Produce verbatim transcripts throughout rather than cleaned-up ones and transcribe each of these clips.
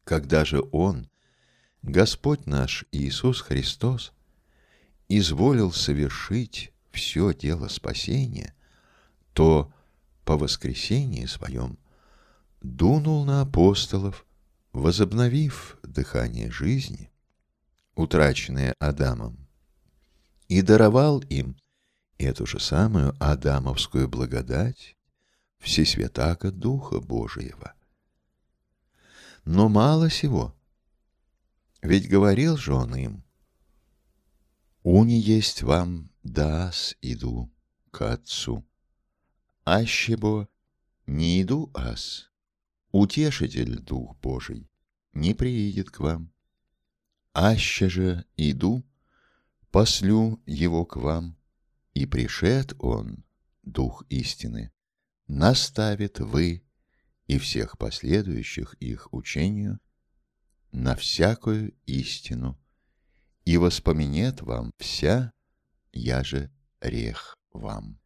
Когда же Он, Господь наш Иисус Христос, изволил совершить все дело спасения, то по воскресении Своем дунул на апостолов, возобновив дыхание жизни, утраченное Адамом, и даровал им эту же самую адамовскую благодать всесвятаго Духа Божиего. Но мало сего, ведь говорил же Он им: «Уни есть вам, да аз иду к Отцу, ащебо не иду аз, Утешитель Дух Божий не приидет к вам, аще же иду, послю Его к вам, и пришед Он, Дух истины, наставит вы и всех последующих их учению на всякую истину, и воспоменет вам вся, яже рех вам».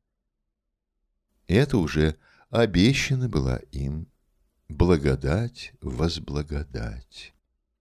Это уже обещана была им благодать возблагодать.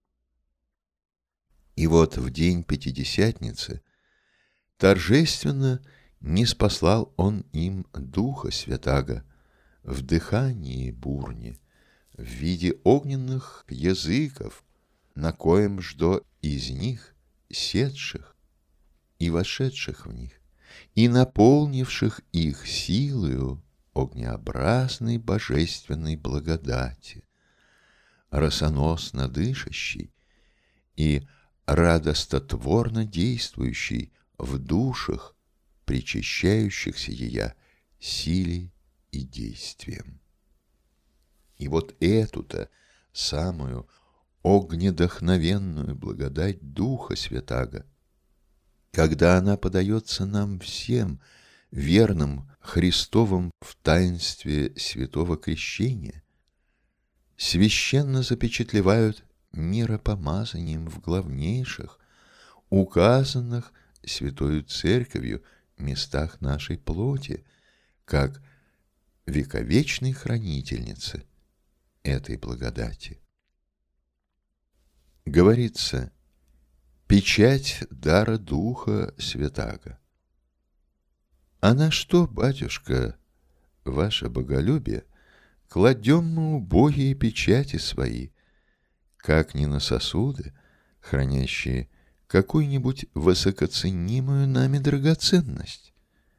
И вот в день Пятидесятницы торжественно ниспослал Он им Духа Святаго в дыхании бурне, в виде огненных языков, на коем ждо из них седших и вошедших в них, и наполнивших их силою огнеобразной божественной благодати, росоносно дышащей и радостотворно действующей в душах, причащающихся ея силе и действием. И вот эту-то самую огнедохновенную благодать Духа Святаго, когда она подается нам всем, верным Христовым в таинстве святого крещения, священно запечатлевают миропомазанием в главнейших, указанных Святою Церковью местах нашей плоти, как вековечной хранительницы этой благодати. Говорится: печать дара Духа Святаго. А на что, батюшка, ваше боголюбие, кладем мы убогие печати свои, как не на сосуды, хранящие какую-нибудь высокоценимую нами драгоценность?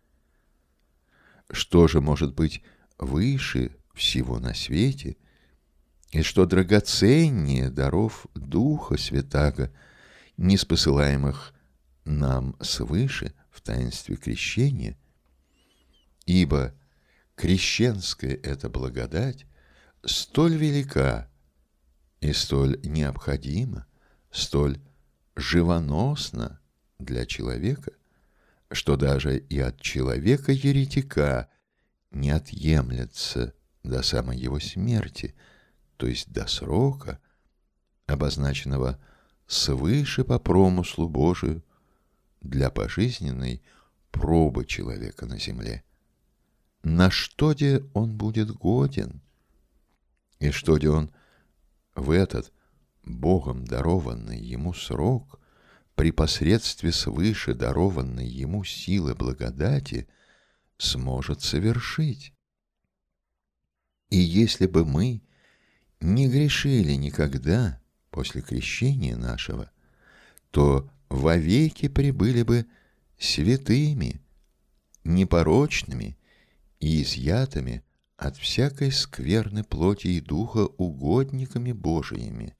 Что же может быть выше всего на свете, и что драгоценнее даров Духа Святаго, ниспосылаемых нам свыше в таинстве крещения? Ибо крещенская эта благодать столь велика и столь необходима, столь живоносна для человека, что даже и от человека-еретика не отъемлется до самой его смерти, то есть до срока, обозначенного свыше по промыслу Божию для пожизненной пробы человека на земле. На что де он будет годен, и что де он в этот Богом дарованный ему срок при посредстве свыше дарованной ему силы благодати сможет совершить. И если бы мы не грешили никогда после крещения нашего, то вовеки пребыли бы святыми, непорочными и изъятыми от всякой скверны плоти и духа угодниками Божиими.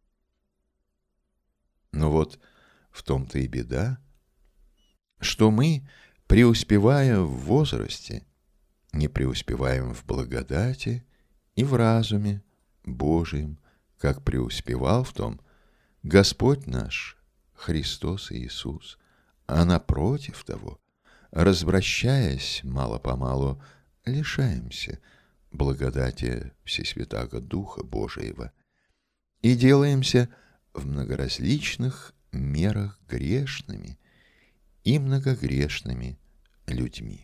Но вот в том-то и беда, что мы, преуспевая в возрасте, не преуспеваем в благодати и в разуме Божием, как преуспевал в том Господь наш Христос Иисус, а напротив того, развращаясь мало-помалу, лишаемся благодати Всесвятаго Духа Божиего и делаемся в многоразличных мерах грешными и многогрешными людьми.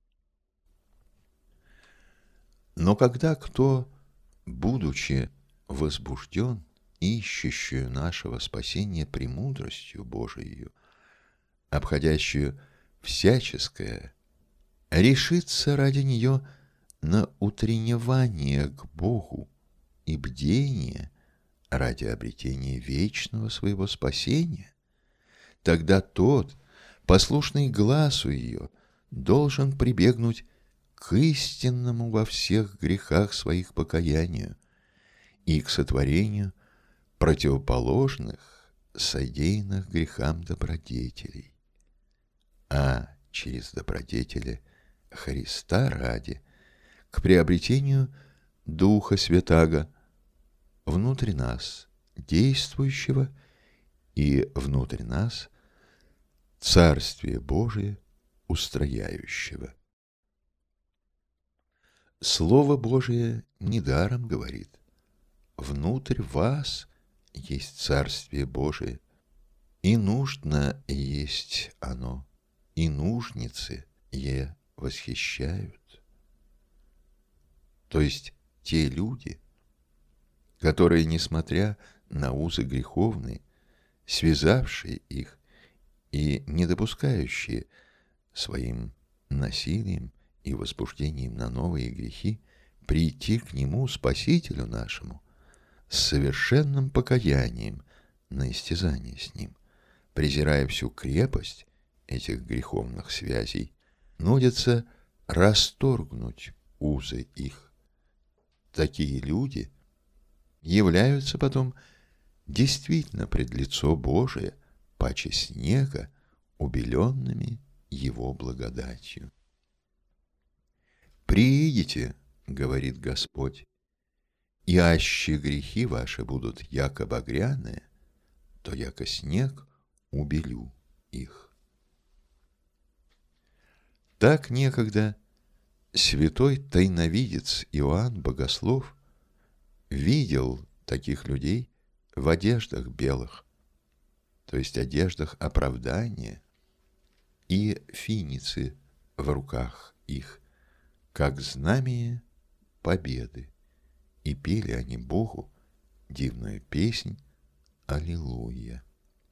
Но когда кто, будучи возбужден ищущую нашего спасения премудростью Божией, обходящую всяческое, решится ради нее на утренневание к Богу и бдение ради обретения вечного своего спасения, тогда тот, послушный глазу ее, должен прибегнуть к истинному во всех грехах своих покаянию и к сотворению противоположных содеянных грехам добродетелей, а через добродетели Христа ради к приобретению Духа Святаго внутрь нас действующего и внутрь нас Царствие Божие устрояющего. Слово Божие недаром говорит: внутрь вас есть Царствие Божие, и нужно есть оно, и нужницы е восхищают. То есть те люди, которые, несмотря на узы греховные, связавшие их и не допускающие своим насилием и возбуждением на новые грехи прийти к Нему, Спасителю нашему, с совершенным покаянием на истязание с Ним, презирая всю крепость этих греховных связей, нудятся расторгнуть узы их. Такие люди являются потом действительно пред лицо Божие, паче снега, убеленными Его благодатью. «Приидите, — говорит Господь, — и аще грехи ваши будут яко багряные, то яко снег убелю их». Так некогда святой тайновидец Иоанн Богослов видел таких людей в одеждах белых, то есть одеждах оправдания, и финицы в руках их, как знамение победы, и пели они Богу дивную песнь «Аллилуйя».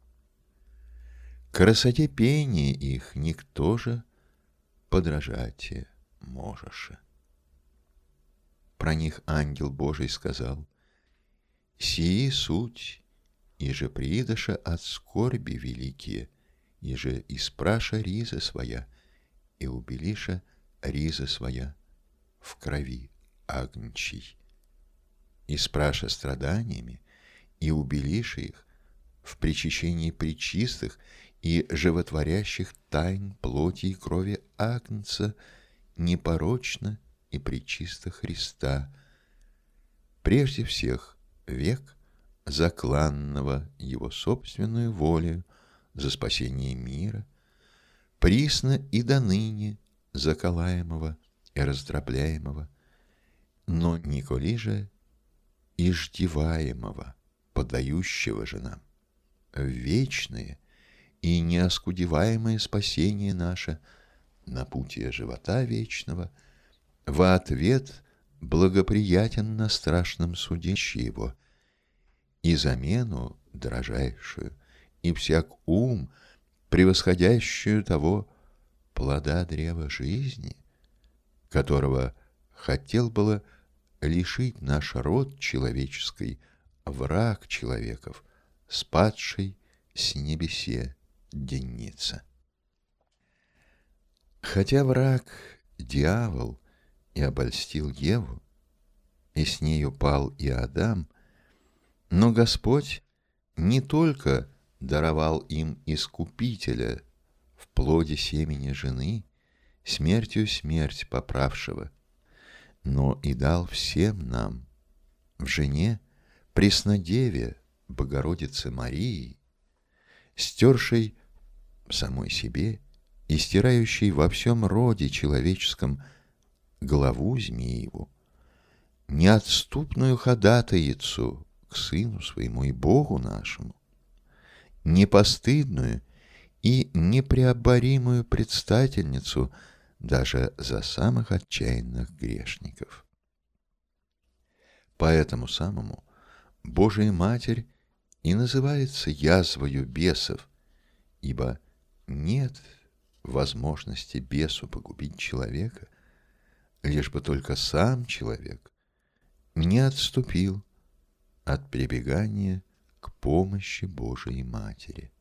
Красоте пения их никто же подражать можеше. Про них ангел Божий сказал: «Сии суть, иже приидоша от скорби великие, иже испраша риза своя, и убелиша риза своя в крови агнчий, испраша страданиями, и убелиша их в причащении пречистых и животворящих тайн плоти и крови агнца, непорочно и пречисто Христа, прежде всех век закланного Его собственную волею за спасение мира, присно и доныне заколаемого и раздробляемого, но николи же иждеваемого, подающего же нам в вечное и неоскудеваемое спасение наше на пути живота вечного, во ответ благоприятен на страшном судище его, и замену дрожайшую, и всяк ум, превосходящую того плода древа жизни, которого хотел было лишить наш род человеческий, враг человеков, спадший с небесе денница. Хотя враг, дьявол, и обольстил Еву, и с нею пал и Адам, но Господь не только даровал им Искупителя в плоде семени жены, смертью смерть поправшего, но и дал всем нам в жене Преснодеве Богородице Марии, стершей самой себе и стирающей во всем роде человеческом главу Змееву, неотступную ходатайицу к Сыну Своему и Богу нашему, непостыдную и непреоборимую предстательницу даже за самых отчаянных грешников. Поэтому самому Божия Матерь и называется язвою бесов, ибо нет возможности бесу погубить человека, лишь бы только сам человек не отступил от прибегания к помощи Божией Матери.